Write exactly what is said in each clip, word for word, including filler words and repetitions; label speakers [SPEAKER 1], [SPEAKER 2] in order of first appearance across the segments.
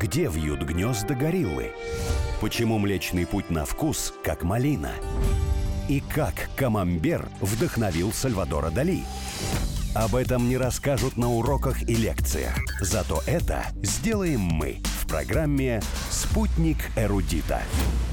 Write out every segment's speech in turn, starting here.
[SPEAKER 1] Где вьют гнезда гориллы? Почему Млечный Путь на вкус, как малина? И как камамбер вдохновил Сальвадора Дали? Об этом не расскажут на уроках и лекциях. Зато это сделаем мы в программе «Спутник эрудита».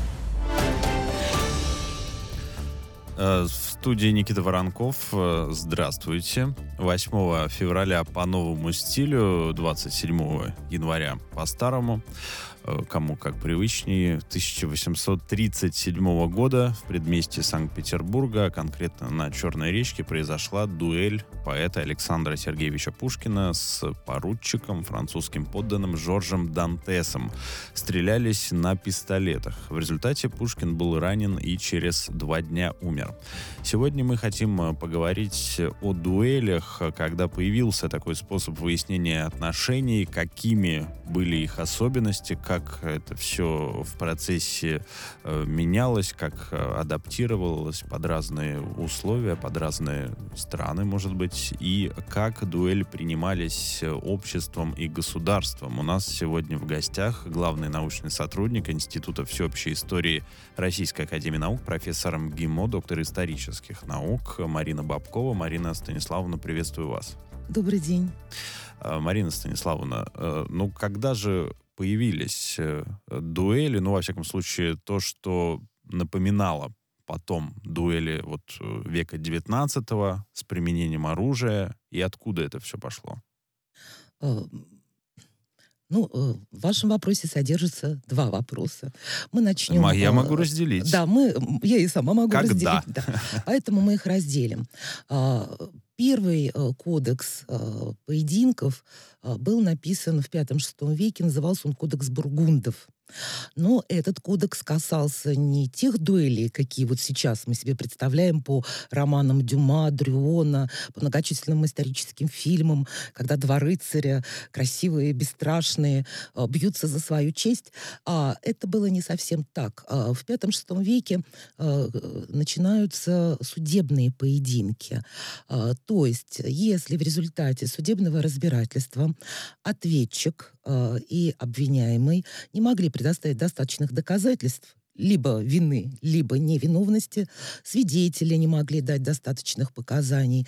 [SPEAKER 2] В студии Никита Воронков. Здравствуйте. восьмого февраля по новому стилю, двадцать седьмого января по старому, кому как привычнее, тысяча восемьсот тридцать седьмого года в предместье Санкт-Петербурга, конкретно на Черной речке, произошла дуэль поэта Александра Сергеевича Пушкина с поручиком, французским подданным Жоржем Дантесом. Стрелялись на пистолетах. В результате Пушкин был ранен и через два дня умер. Сегодня мы хотим поговорить о дуэлях, когда появился такой способ выяснения отношений, какими были их особенности, как это все в процессе э, менялось, как э, адаптировалось под разные условия, под разные страны, может быть, и как дуэли принимались обществом и государством. У нас сегодня в гостях главный научный сотрудник Института всеобщей истории Российской академии наук, профессор МГИМО, доктор исторических наук Марина Бобкова. Марина Станиславовна, приветствую вас.
[SPEAKER 3] Добрый день.
[SPEAKER 2] Марина Станиславовна, ну когда же появились дуэли, ну, во всяком случае, то, что напоминало потом дуэли вот века девятнадцатого с применением оружия, и откуда это все пошло?
[SPEAKER 3] Ну, в вашем вопросе содержится два вопроса. Мы начнем...
[SPEAKER 2] Я могу разделить.
[SPEAKER 3] Да, мы, я и сама могу
[SPEAKER 2] Когда?
[SPEAKER 3] разделить. Да. Поэтому мы их разделим. Первый кодекс поединков был написан в пятом-шестом веке, назывался он «Кодекс Бургундов». Но этот кодекс касался не тех дуэлей, какие вот сейчас мы себе представляем по романам Дюма, Дрюона, по многочисленным историческим фильмам, когда два рыцаря, красивые, бесстрашные, бьются за свою честь. А это было не совсем так. В пятом-шестом веке начинаются судебные поединки. То есть, если в результате судебного разбирательства ответчик и обвиняемый не могли предоставить достаточных доказательств либо вины, либо невиновности, свидетели не могли дать достаточных показаний,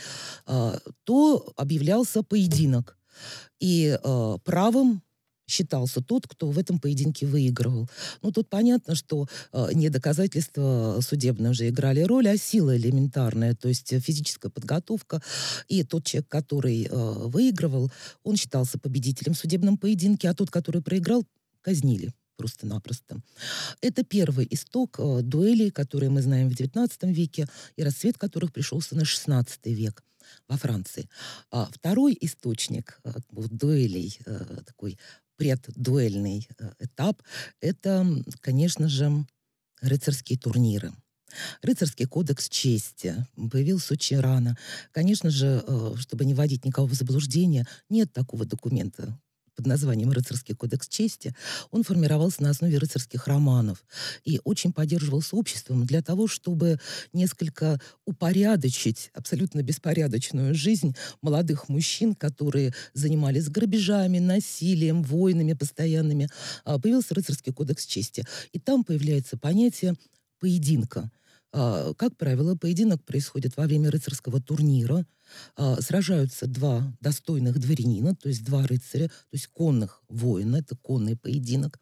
[SPEAKER 3] то объявлялся поединок. И правым считался тот, кто в этом поединке выигрывал. Ну, тут понятно, что э, не доказательства судебные уже играли роль, а сила элементарная, то есть физическая подготовка. И тот человек, который э, выигрывал, он считался победителем в судебном поединке, а тот, который проиграл, казнили просто-напросто. Это первый исток э, дуэлей, которые мы знаем в девятнадцатом веке, и расцвет которых пришелся на шестнадцатый век во Франции. А второй источник э, вот, дуэлей, э, такой преддуэльный этап, это, конечно же, рыцарские турниры. Рыцарский кодекс чести появился очень рано. Конечно же, чтобы не вводить никого в заблуждение, нет такого документа под названием «Рыцарский кодекс чести». Он формировался на основе рыцарских романов и очень поддерживался обществом для того, чтобы несколько упорядочить абсолютно беспорядочную жизнь молодых мужчин, которые занимались грабежами, насилием, войнами постоянными. Появился рыцарский кодекс чести. И там появляется понятие поединка. Как правило, поединок происходит во время рыцарского турнира. Сражаются два достойных дворянина, то есть два рыцаря, то есть конных воина, это конный поединок.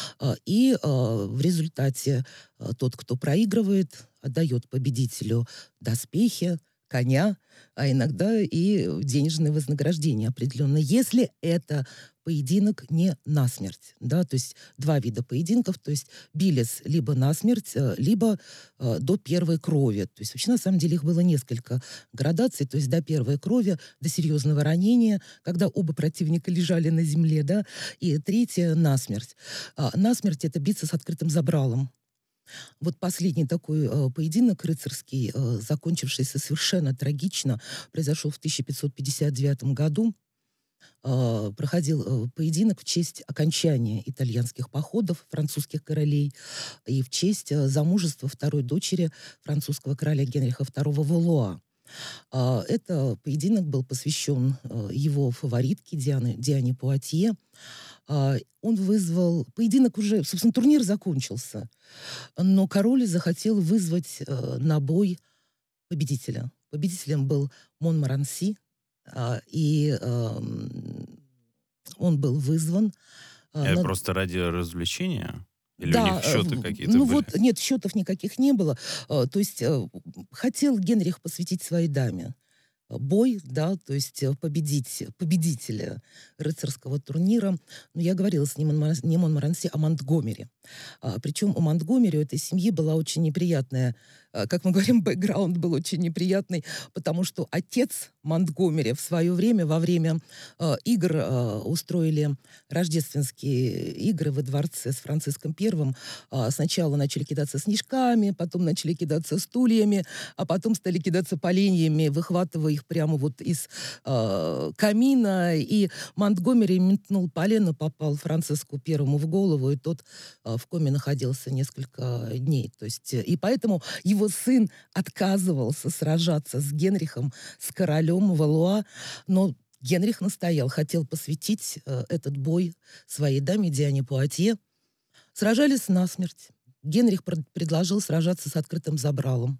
[SPEAKER 3] И в результате тот, кто проигрывает, отдает победителю доспехи, коня, а иногда и денежное вознаграждение определенно, если это поединок не насмерть. Да? То есть два вида поединков, то есть бились либо насмерть, либо э, до первой крови. То есть вообще на самом деле их было несколько градаций, то есть до первой крови, до серьезного ранения, когда оба противника лежали на земле, да? И третье насмерть. А насмерть — это биться с открытым забралом. Вот последний такой э, поединок рыцарский, э, закончившийся совершенно трагично, произошел в тысяча пятьсот пятьдесят девятом году. Э, проходил э, поединок в честь окончания итальянских походов французских королей и в честь э, замужества второй дочери французского короля Генриха второго Валуа. А, Это поединок был посвящен э, его фаворитке Дианы, Диане Пуатье. А, Он вызвал... Поединок уже... Собственно, турнир закончился, но король захотел вызвать э, на бой победителя. Победителем был Монмаранси, а, и эм, он был вызван. а,
[SPEAKER 2] Это
[SPEAKER 3] на-
[SPEAKER 2] просто ради развлечения? Или у
[SPEAKER 3] Да,
[SPEAKER 2] них
[SPEAKER 3] э,
[SPEAKER 2] счеты
[SPEAKER 3] в-
[SPEAKER 2] какие-то
[SPEAKER 3] ну
[SPEAKER 2] были?
[SPEAKER 3] вот, нет, счетов никаких не было. Э, То есть э, хотел Генрих посвятить своей даме э, бой, да, то есть э, победить победителя рыцарского турнира. Но я говорила с ним о Монмар- не Монмаранси, а Монтгомери. А, причем у Монтгомери, у этой семьи была очень неприятная, а, как мы говорим, бэкграунд был очень неприятный, потому что отец Монтгомери в свое время, во время а, игр, а, устроили рождественские игры во дворце с Франциском Первым. А, сначала начали кидаться снежками, потом начали кидаться стульями, а потом стали кидаться поленьями, выхватывая их прямо вот из а, камина. И Монтгомери метнул полено, попал Франциску Первому в голову, и тот а, в коме находился несколько дней. То есть, э, и поэтому его сын отказывался сражаться с Генрихом, с королем Валуа, но Генрих настоял, хотел посвятить э, этот бой своей даме Диане Пуатье. Сражались насмерть. Генрих пред- предложил сражаться с открытым забралом.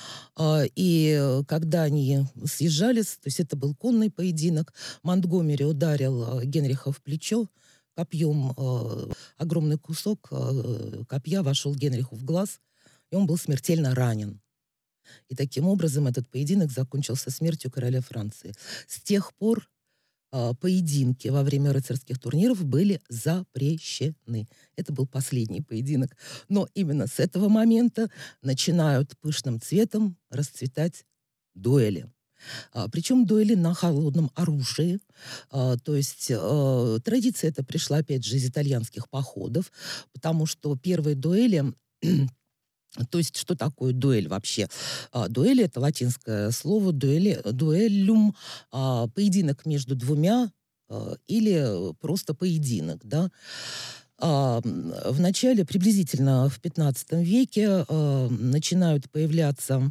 [SPEAKER 3] А, И э, когда они съезжались, то есть это был конный поединок, Монтгомери ударил э, Генриха в плечо копьем. э, Огромный кусок э, копья вошел Генриху в глаз, и он был смертельно ранен. И таким образом этот поединок закончился смертью короля Франции. С тех пор а, поединки во время рыцарских турниров были запрещены. Это был последний поединок. Но именно с этого момента начинают пышным цветом расцветать дуэли. А, причем дуэли на холодном оружии. А, то есть э, традиция эта пришла, опять же, из итальянских походов, потому что первые дуэли... То есть, что такое дуэль вообще? А, дуэль — это латинское слово дуэли, дуэлюм, а, поединок между двумя а, или просто поединок, да. А, м, в начале, приблизительно в пятнадцатом веке, а, начинают появляться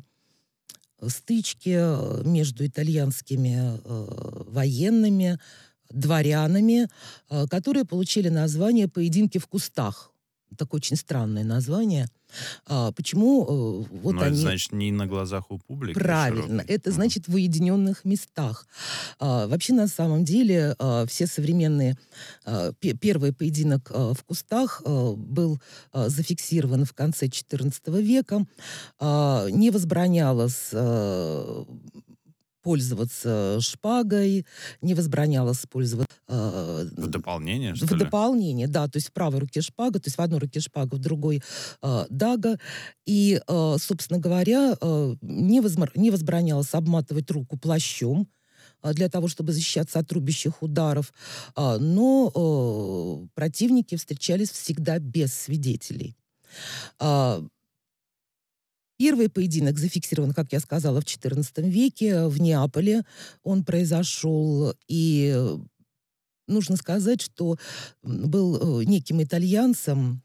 [SPEAKER 3] стычки э, между итальянскими э, военными, дворянами, э, которые получили название «поединки в кустах». Такое очень странное название. А, почему э, вот
[SPEAKER 2] Но это
[SPEAKER 3] они...
[SPEAKER 2] значит не на глазах у публики
[SPEAKER 3] Правильно,
[SPEAKER 2] широкой.
[SPEAKER 3] это
[SPEAKER 2] Мгм.
[SPEAKER 3] значит в уединенных местах. А, вообще, на самом деле, а, все современные... а, пе- первый поединок а, в кустах а, был а, зафиксирован в конце четырнадцатого века. А, не возбранялось а, пользоваться шпагой, не возбранялось пользоваться... а,
[SPEAKER 2] В дополнение,
[SPEAKER 3] в
[SPEAKER 2] что ли?
[SPEAKER 3] дополнение, да, то есть в правой руке шпага, то есть в одной руке шпага, в другой э, дага. И, э, собственно говоря, э, не, возмар- не возбранялось обматывать руку плащом э, для того, чтобы защищаться от рубящих ударов. А, но э, противники встречались всегда без свидетелей. А, Первый поединок зафиксирован, как я сказала, в четырнадцатом веке в Неаполе. Он произошел, и э, нужно сказать, что м, был э, неким итальянцем,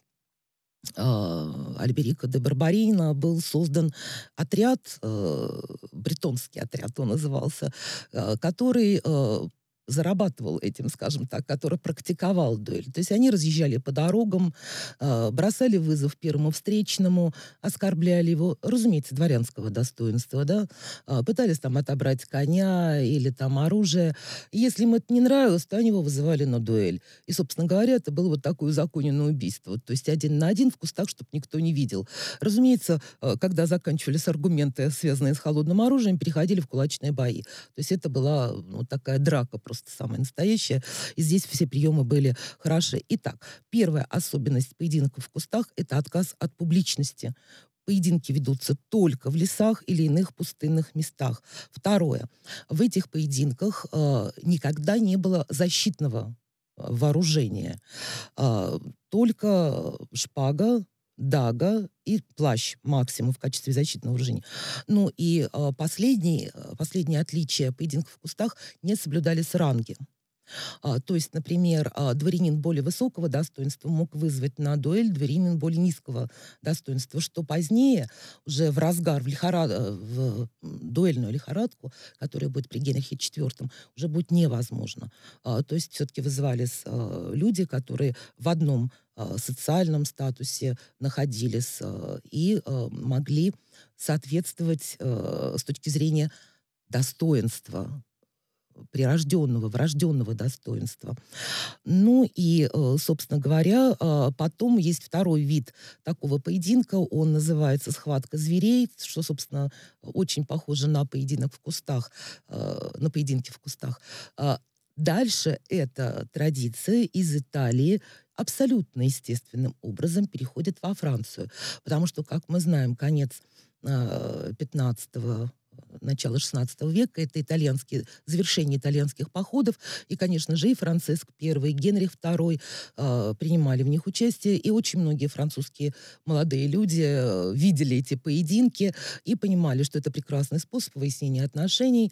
[SPEAKER 3] а, Альберико де Барбарино, был создан отряд, э, бретонский отряд он назывался, э, который э, зарабатывал этим, скажем так, который практиковал дуэль. То есть они разъезжали по дорогам, э, бросали вызов первому встречному, оскорбляли его, разумеется, дворянского достоинства, да, а, пытались там отобрать коня или там оружие. Если им это не нравилось, то они его вызывали на дуэль. И, собственно говоря, это было вот такое узаконенное убийство. Вот, то есть один на один в кустах, чтобы никто не видел. Разумеется, э, когда заканчивались аргументы, связанные с холодным оружием, переходили в кулачные бои. То есть это была ну, такая драка просто самая настоящая. И здесь все приемы были хороши. Итак, первая особенность поединков в кустах — это отказ от публичности. Поединки ведутся только в лесах или иных пустынных местах. Второе. В этих поединках э, никогда не было защитного э, вооружения. А, только шпага, дага и плащ максимум в качестве защитного вооружения. Ну и а, последний, а, последнее отличие поединков в кустах — не соблюдались ранги. А, то есть, например, а, дворянин более высокого достоинства мог вызвать на дуэль дворянин более низкого достоинства, что позднее, уже в разгар, в, лихора- э, в м, дуэльную лихорадку, которая будет при Генрихе четвёртом, уже будет невозможно. А, то есть все-таки вызывались а, люди, которые в одном а, социальном статусе находились а, и а, могли соответствовать а, с точки зрения достоинства, прирожденного, врожденного достоинства. Ну и, э, собственно говоря, а, потом есть второй вид такого поединка, он называется «схватка зверей», что, собственно, очень похоже на поединок в кустах, э, на поединки в кустах. А, Дальше эта традиция из Италии абсолютно естественным образом переходит во Францию, потому что, как мы знаем, конец а, пятнадцатого, начало шестнадцатого века — это итальянские, завершение итальянских походов, и, конечно же, и Франциск первый, и Генрих второй а, принимали в них участие, и очень многие французские молодые люди э, видели эти поединки и понимали, что это прекрасный способ выяснения отношений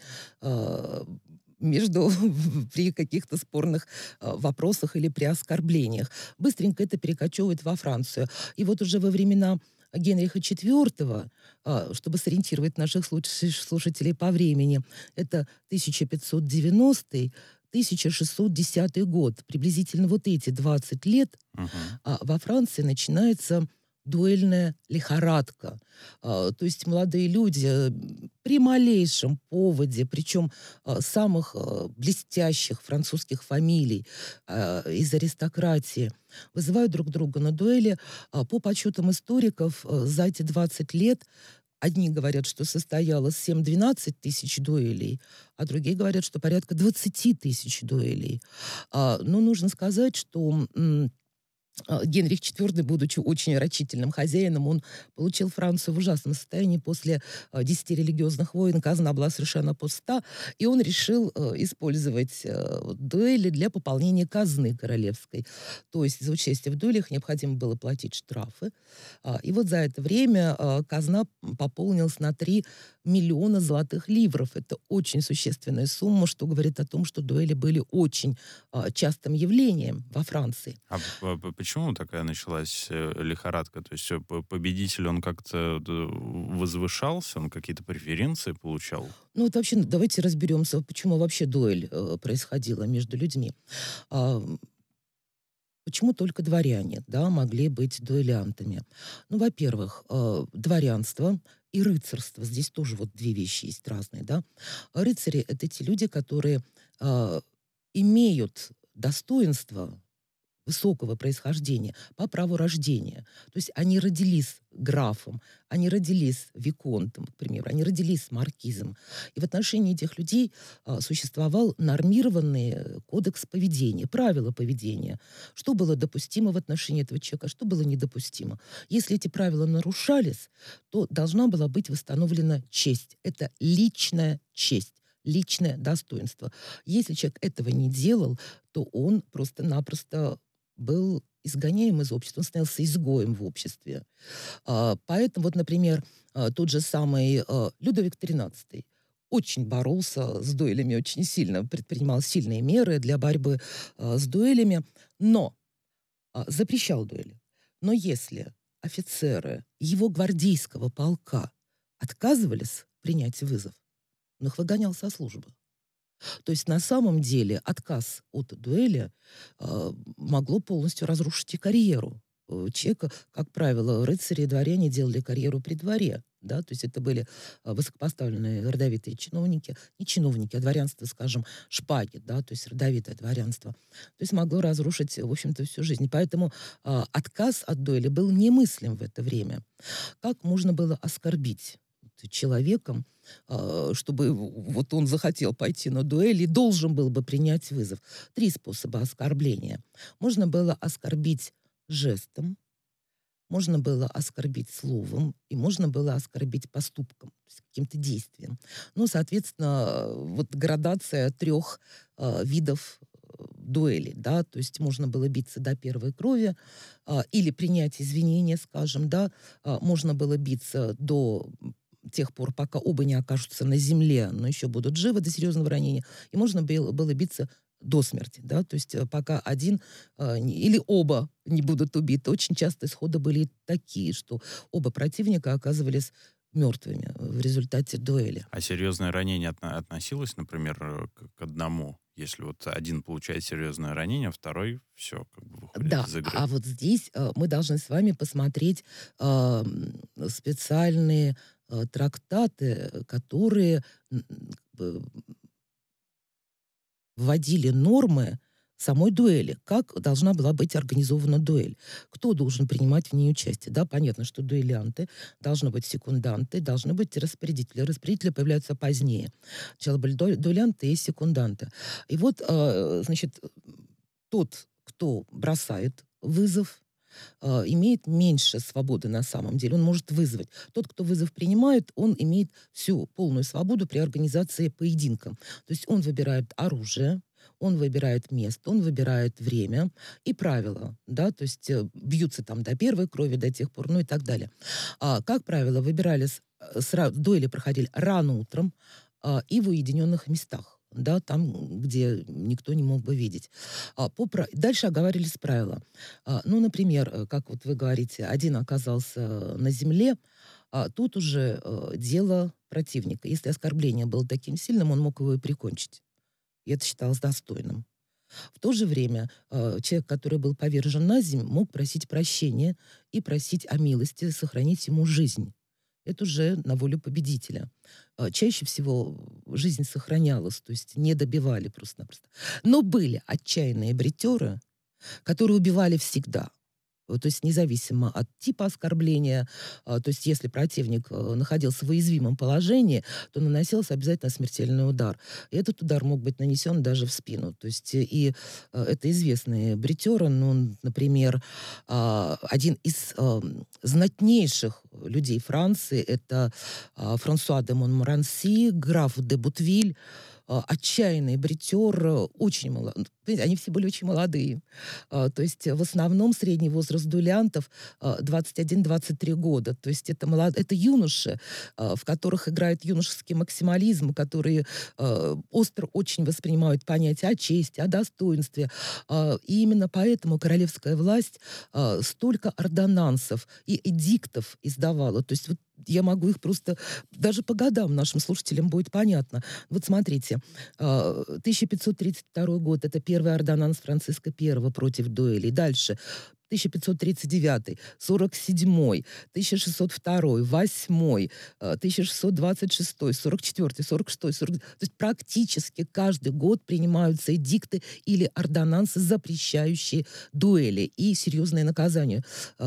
[SPEAKER 3] а, между при каких-то спорных а, вопросах или при оскорблениях. Быстренько это перекочевывает во Францию. И вот уже во времена Генриха четвёртого, а, чтобы сориентировать наших слуш- слушателей по времени, это тысяча пятьсот девяностый тысяча шестьсот десятый год. Приблизительно вот эти двадцать лет
[SPEAKER 2] Мгм.
[SPEAKER 3] а, во Франции начинается дуэльная лихорадка. А, то есть молодые люди э, при малейшем поводе, причем а, самых а, блестящих французских фамилий а, из аристократии, вызывают друг друга на дуэли. А, по подсчетам историков, а, за эти двадцать лет одни говорят, что состоялось семь-двенадцать тысяч дуэлей, а другие говорят, что порядка двадцать тысяч дуэлей. А, но нужно сказать, что м, а, Генрих четвёртый, будучи очень рачительным хозяином, он получил Францию в ужасном состоянии после а, десяти религиозных войн. Казна была совершенно пуста, и он решил а, использовать а, вот дуэли для пополнения казны королевской. То есть за участие в дуэлях необходимо было платить штрафы. А, и вот за это время а, казна пополнилась на три миллиона золотых ливров. Это очень существенная сумма, что говорит о том, что дуэли были очень а, частым явлением во Франции.
[SPEAKER 2] А п- п- почему такая началась э, лихорадка? То есть э, п- победитель, он как-то э, возвышался, он какие-то преференции получал?
[SPEAKER 3] Ну вот вообще ну, давайте разберемся, почему вообще дуэль э, происходила между людьми. А, м, почему только дворяне, да, могли быть дуэлянтами? Ну, во-первых, э, дворянство и рыцарство. Здесь тоже вот две вещи есть разные, да. Рыцари — это те люди, которые а, имеют достоинство высокого происхождения по праву рождения. То есть они родились графом, они родились виконтом, к примеру, они родились маркизом. И в отношении этих людей а, существовал нормированный э, кодекс поведения, правила поведения. Что было допустимо в отношении этого человека, а что было недопустимо. Если эти правила нарушались, то должна была быть восстановлена честь. Это личная честь, личное достоинство. Если человек этого не делал, то он просто-напросто был изгоняем из общества, он становился изгоем в обществе. А, поэтому вот, например, а, тот же самый а, Людовик тринадцатый очень боролся с дуэлями, очень сильно предпринимал сильные меры для борьбы а, с дуэлями, но а, запрещал дуэли. Но если офицеры его гвардейского полка отказывались принять вызов, он их выгонял со службы. То есть на самом деле отказ от дуэли а, могло полностью разрушить и карьеру э, человека. Как правило, рыцари и дворяне делали карьеру при дворе. Да? То есть это были а, высокопоставленные родовитые чиновники, не чиновники, а дворянство, скажем, шпаги, да, то есть родовитое дворянство. То есть могло разрушить, в общем-то, всю жизнь. Поэтому а, отказ от дуэли был немыслим в это время. Как можно было оскорбить человеком, а, чтобы вот он захотел пойти на дуэль и должен был бы принять вызов? Три способа оскорбления. Можно было оскорбить жестом, можно было оскорбить словом, и можно было оскорбить поступком, то есть каким-то действием. Ну, соответственно, вот градация трех а, видов э, дуэли, да, то есть можно было биться до первой крови а, или принять извинения, скажем, да, а, можно было биться до тех пор, пока оба не окажутся на земле, но еще будут живы до серьезного ранения, и можно было, было биться до смерти, да, то есть э, пока один э, не- или оба не будут убиты. Очень часто исходы были такие, что оба противника оказывались мертвыми в результате дуэли.
[SPEAKER 2] А серьезное ранение отно- относилось, например, э, к, к одному? Если вот один получает серьезное ранение, второй все, как бы выходит
[SPEAKER 3] Да,
[SPEAKER 2] из игры.
[SPEAKER 3] а вот здесь э, мы должны с вами посмотреть э, м, специальные э, трактаты, э, которые м, как бы вводили нормы самой дуэли, как должна была быть организована дуэль, кто должен принимать в ней участие. Да, понятно, что дуэлянты, должны быть секунданты, должны быть распорядители. Распорядители появляются позднее. Сначала были ду- дуэлянты и секунданты. И вот, э, значит, тот, кто бросает вызов, э, имеет меньше свободы на самом деле. Он может вызвать. Тот, кто вызов принимает, он имеет всю полную свободу при организации поединка. То есть он выбирает оружие, он выбирает место, он выбирает время и правила, да, то есть э, бьются там до первой крови, до тех пор, ну и так далее. А, как правило, выбирались, э, сра- дуэли проходили рано утром а, и в уединенных местах, да, там, где никто не мог бы видеть. А, по пра- Дальше оговаривались правила. А, ну, например, э, как вот вы говорите, один оказался э, на земле, а тут уже э, дело противника. Если оскорбление было таким сильным, он мог его и прикончить. И это считалось достойным. В то же время э, человек, который был повержен на землю, мог просить прощения и просить о милости сохранить ему жизнь. Это уже на волю победителя. Э, чаще всего жизнь сохранялась, то есть не добивали просто-напросто. Но были отчаянные бритеры, которые убивали всегда. Э, То есть независимо от типа оскорбления, а, то есть если противник э, находился в уязвимом положении, то наносился обязательно смертельный удар. И этот удар мог быть нанесен даже в спину. То есть э, и э, это известные бритеры, ну, например, а, один из ам, знатнейших людей Франции, это а, Франсуа де Монморанси, граф де Бутвиль, а, отчаянный бритер, э, очень молодой. Они все были очень молодые. А, то есть, э, в основном средний возраст дуэлянтов а, двадцать один двадцать три года. То есть это, молод... это юноши, а, в которых играет юношеский максимализм, которые а, остро очень воспринимают понятие о чести, о достоинстве. А, и именно поэтому королевская власть а, столько ордонансов и эдиктов издавала. То есть вот я могу их просто... Даже по годам нашим слушателям будет понятно. Вот смотрите, а, тысяча пятьсот тридцать второй год — это первый ордонанс Франциска Первого против дуэлей. Дальше тысяча пятьсот тридцать девятый, сорок седьмой, тысяча шестьсот второй, восьмой, э, тысяча шестьсот двадцать шестой, сорок четвёртый, сорок шестой, сорок... То есть практически каждый год принимаются эдикты или ордонансы, запрещающие дуэли и серьезные наказания,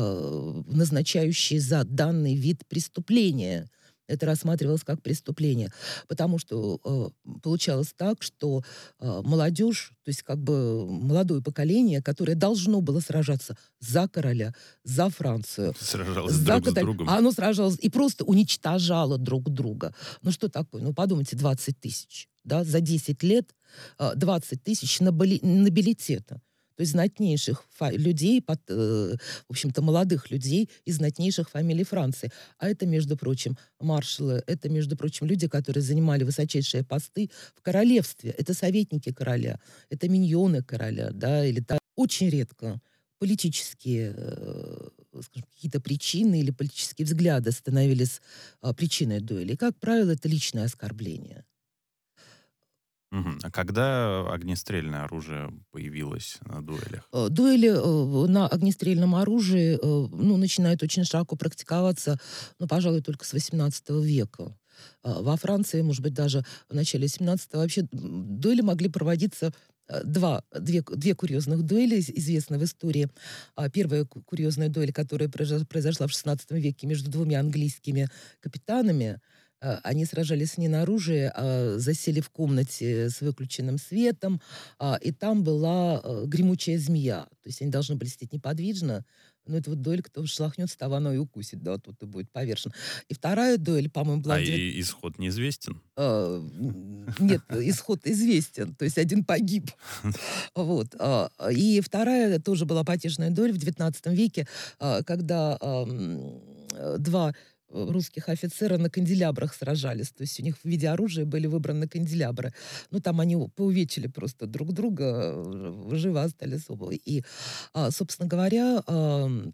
[SPEAKER 3] э, назначающие за данный вид преступления. Это рассматривалось как преступление, потому что э, получалось так, что э, молодежь, то есть как бы молодое поколение, которое должно было сражаться за короля, за Францию,
[SPEAKER 2] Сражалась
[SPEAKER 3] за
[SPEAKER 2] друг с
[SPEAKER 3] католь-
[SPEAKER 2] другом.
[SPEAKER 3] а оно сражалось и просто уничтожало друг друга. Ну что такое? Ну подумайте, двадцать тысяч, да, за десять лет э, двадцать тысяч набили- нобилитета. То есть знатнейших фа- людей, под, э, в общем-то, молодых людей из знатнейших фамилий Франции. А это, между прочим, маршалы, это, между прочим, люди, которые занимали высочайшие посты в королевстве. Это советники короля, это миньоны короля, да, или та- очень редко политические, э, скажем, какие-то причины или политические взгляды становились а, причиной дуэли. И, как правило, это личное оскорбление.
[SPEAKER 2] Мгм. А когда огнестрельное оружие появилось на дуэлях?
[SPEAKER 3] Э, Дуэли э, на огнестрельном оружии э, ну, начинают очень широко практиковаться, ну, пожалуй, только с восемнадцатого века. А Во Франции, может быть, даже в начале семнадцатого вообще м, дуэли могли проводиться э, два, две, ку- две курьезных дуэли из- известны в истории. А Первая ку- курьезная дуэль, которая произо- произошла в шестнадцатом веке между двумя английскими капитанами, э, они сражались не на оружие, а засели в комнате с выключенным светом, а, и там была э, гремучая змея. То есть они должны были сидеть неподвижно, но это вот дуэль, кто шлахнется, того оно и укусит, да, тут и будет повержен. И вторая дуэль, по-моему, была
[SPEAKER 2] А
[SPEAKER 3] в девят-
[SPEAKER 2] и исход неизвестен?
[SPEAKER 3] э, м, нет, исход известен, то есть один погиб. Вот. а, И вторая тоже была потешная дуэль в девятнадцатом веке, а, когда ам, э, два э, русских офицера на канделябрах сражались. То есть у них в виде оружия были выбраны канделябры. Ну, там они у- поувечили просто друг друга, э, живы остались оба. И, а, собственно говоря, ам,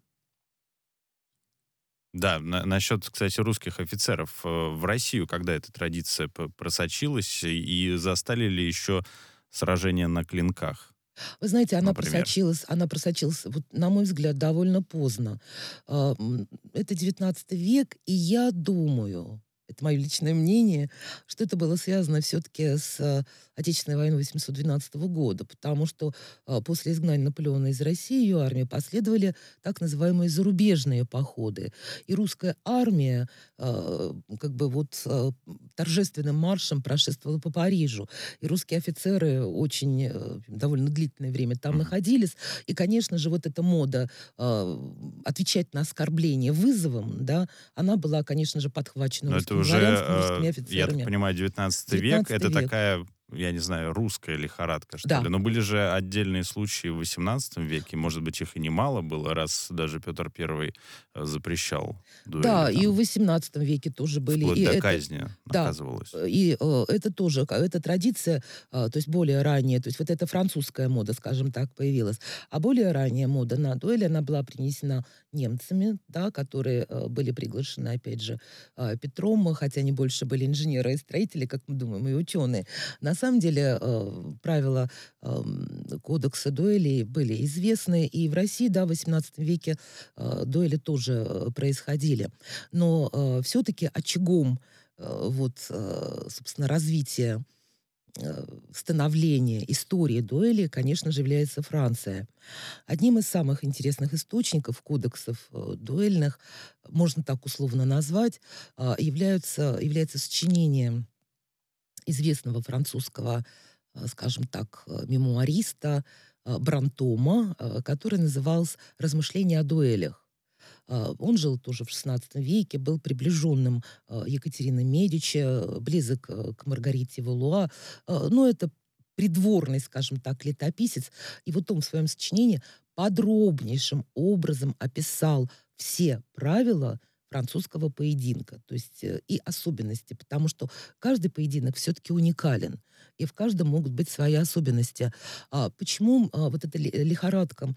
[SPEAKER 2] Да, на- насчет, кстати, русских офицеров. э, В Россию, когда эта традиция п- просочилась, и застали ли еще сражения на клинках,
[SPEAKER 3] вы знаете, она
[SPEAKER 2] например?
[SPEAKER 3] просочилась, она просочилась, вот, на мой взгляд, довольно поздно. А, м, Это девятнадцатый век, и я думаю, это мое личное мнение, что это было связано все-таки с э, Отечественной войной восемьсот двенадцатого года, потому что а, после изгнания Наполеона из России ее армии последовали так называемые зарубежные походы. И русская армия а, как бы вот а, торжественным маршем прошествовала по Парижу. И русские офицеры очень э, довольно длительное время там
[SPEAKER 2] Мгм.
[SPEAKER 3] находились. И, конечно же, вот эта мода а, отвечать на оскорбление вызовом, да, она была, конечно же, подхвачена
[SPEAKER 2] Но это
[SPEAKER 3] русским
[SPEAKER 2] уже,
[SPEAKER 3] дворянством, русскими
[SPEAKER 2] э, я так
[SPEAKER 3] офицерами.
[SPEAKER 2] понимаю, девятнадцатый век.
[SPEAKER 3] девятнадцатый
[SPEAKER 2] Это
[SPEAKER 3] век.
[SPEAKER 2] такая, я не знаю, русская лихорадка, что
[SPEAKER 3] Да,
[SPEAKER 2] ли. Но были же отдельные случаи в восемнадцатом веке. Может быть, их и немало было, раз даже Петр Первый э, запрещал дуэли
[SPEAKER 3] да, и в
[SPEAKER 2] там.
[SPEAKER 3] восемнадцатом веке тоже были.
[SPEAKER 2] Вплоть
[SPEAKER 3] И
[SPEAKER 2] до
[SPEAKER 3] это,
[SPEAKER 2] казни
[SPEAKER 3] да,
[SPEAKER 2] наказывалось.
[SPEAKER 3] э, и э, это тоже, ка- эта традиция, а, то есть более ранее, то есть вот эта французская мода, скажем так, появилась. А более ранняя мода на дуэли, она была принесена немцами, да, которые э, были приглашены, опять же, а, Петром, хотя они больше были инженеры и строители, как мы думаем, и ученые. На самом деле э, правила эм, кодекса дуэлей были известны, и в России, да, в восемнадцатом веке э, дуэли тоже э, происходили. Но все-таки очагом э, вот, э, собственно, развития, э, становления истории дуэли, конечно же, является Франция. Одним из самых интересных источников кодексов э, дуэльных, можно так условно назвать, а, являются, является сочинение известного французского, э, скажем так, э, мемуариста э, Брантома, э, который назывался «Размышления о дуэлях». А, Он жил тоже в шестнадцатом веке, был приближенным а, Екатерины Медичи, э, близок э, к Маргарите Валуа. А, Но это придворный, скажем так, летописец. И вот он в своем сочинении подробнейшим образом описал все правила французского поединка, то есть э, и особенности, потому что каждый поединок все-таки уникален, и в каждом могут быть свои особенности. А почему а, вот эта ли- лихорадка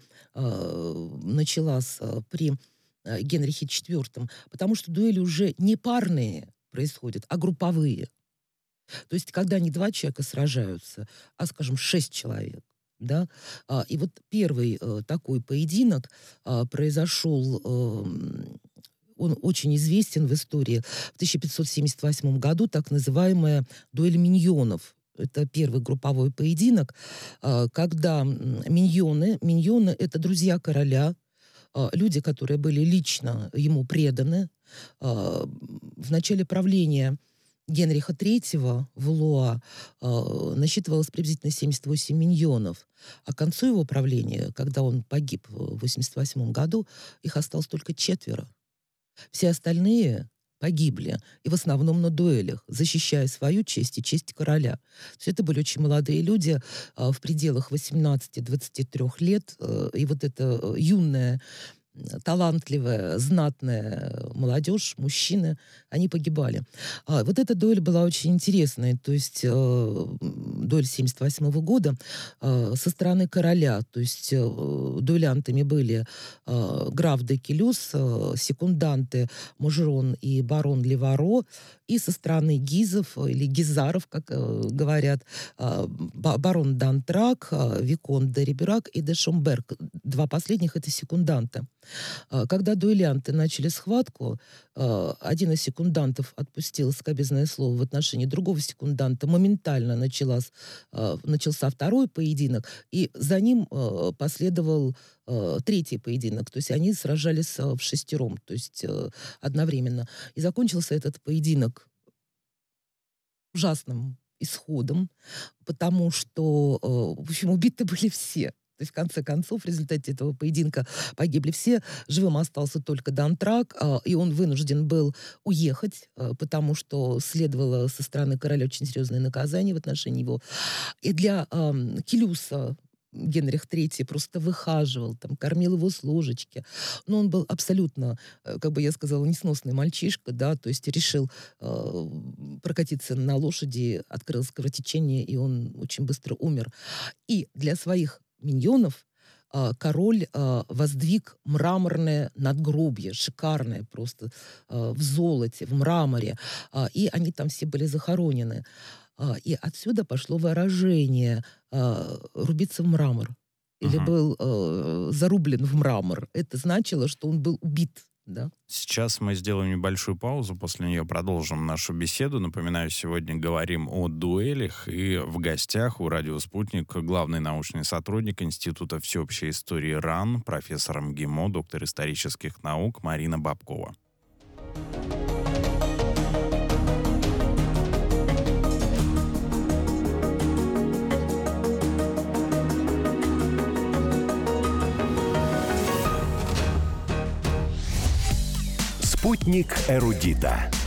[SPEAKER 3] а, началась а, при э, Генрихе четвёртом, потому что дуэли уже не парные происходят, а групповые. То есть когда не два человека сражаются, а, скажем, шесть человек. Да? А, и вот первый э, такой поединок а, произошел, эм, он очень известен в истории. В тысяча пятьсот семьдесят восьмом году так называемая дуэль миньонов. Это первый групповой поединок, а, когда м, миньоны, миньоны это друзья короля, а, люди, которые были лично ему преданы. А, В начале правления Генриха третьего Валуа а, насчитывалось приблизительно семьдесят восемь миньонов, а к концу его правления, когда он погиб в восемьдесят восьмом году, их осталось только четверо. Все остальные погибли, и в основном на дуэлях, защищая свою честь и честь короля. То есть это были очень молодые люди а, в пределах восемнадцати двадцати трёх лет, э, и вот эта э, юная, м, талантливая, знатная молодежь, мужчины, они погибали. А, вот эта дуэль была очень интересная. То есть э, м, дуэль семьдесят восьмого года э, со стороны короля. То есть э, дуэлянтами были э, граф де Келюс, э, секунданты Мужерон и барон Леваро. И со стороны гизов, э, или гизаров, как э, говорят, а, ба- барон Дантрак, а, Викон де Риберак и де Шомберг. Два последних — это секунданты. А, Когда дуэлянты начали схватку, а, один из секундантов отпустил скабезное слово в отношении другого секунданта. Моментально началась, а, начался второй поединок, и за ним а, последовал а, третий поединок. То есть они сражались а, в шестером, то есть э, одновременно. И закончился этот поединок ужасным исходом, потому что, э, в общем, убиты были все. То есть, в конце концов, в результате этого поединка погибли все. Живым остался только Дантрак, а, и он вынужден был уехать, а, потому что следовало со стороны короля очень серьезное наказание в отношении его. И для ам, Келюса Генрих третий просто выхаживал, там, кормил его с ложечки. Но он был абсолютно, э, как бы я сказала, несносный мальчишка, да, то есть решил э, прокатиться на лошади, открылось кровотечение, и он очень быстро умер. И для своих миньонов а, король а, воздвиг мраморное надгробье, шикарное просто, а, в золоте, в мраморе. А, и они там все были захоронены. А, и отсюда пошло выражение а, «рубиться в мрамор» или
[SPEAKER 2] Мгм.
[SPEAKER 3] был э, зарублен в мрамор. Это значило, что он был убит, да.
[SPEAKER 2] Сейчас мы сделаем небольшую паузу, после нее продолжим нашу беседу. Напоминаю, сегодня говорим о дуэлях, и в гостях у «Радио Спутник» главный научный сотрудник Института всеобщей истории РАН, профессор МГИМО, доктор исторических наук Марина Бобкова.
[SPEAKER 1] Спутник эрудита.